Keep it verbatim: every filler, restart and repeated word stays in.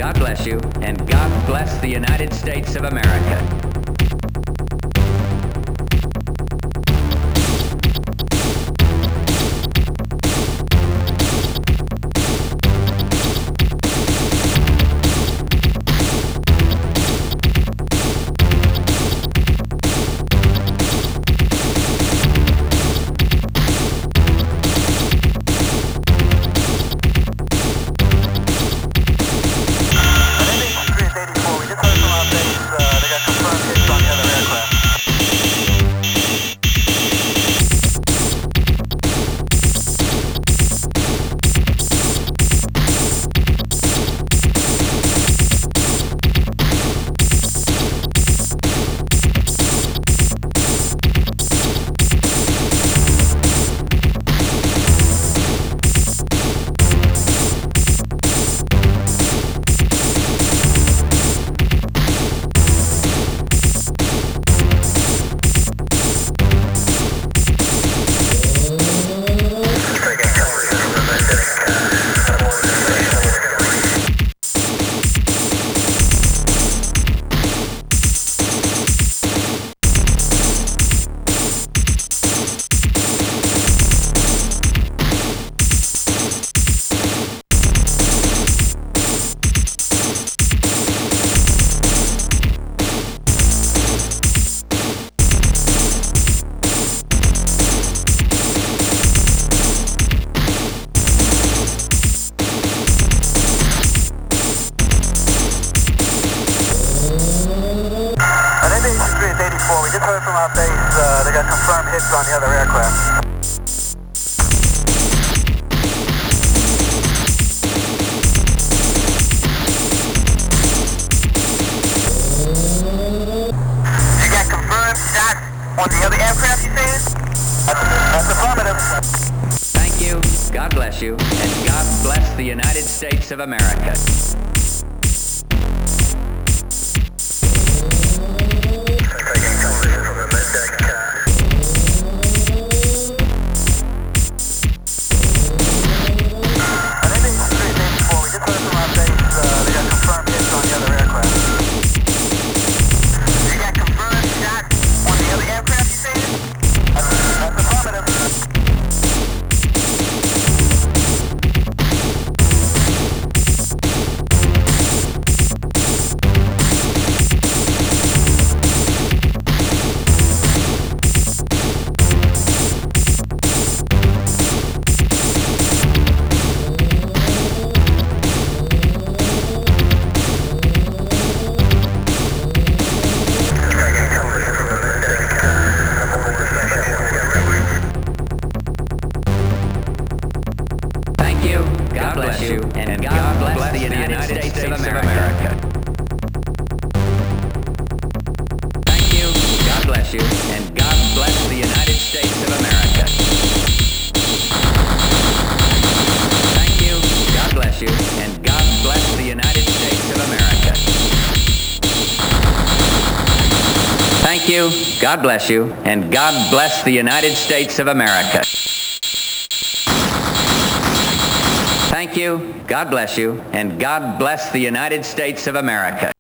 God bless you, and God bless the United States of America. We just heard from our base, uh, they got confirmed hits on the other aircraft. You got confirmed shots on the other aircraft, you saying? That's, that's affirmative. Thank you, God bless you, and God bless the United States of America. God bless you, and God bless the United States of America. Thank you, God bless you, and God bless the United States of America. Thank you, God bless you, and God bless the United States of America. Thank you, God bless you, and God bless the United States of America. Thank you, God bless you, and God bless the United States of America.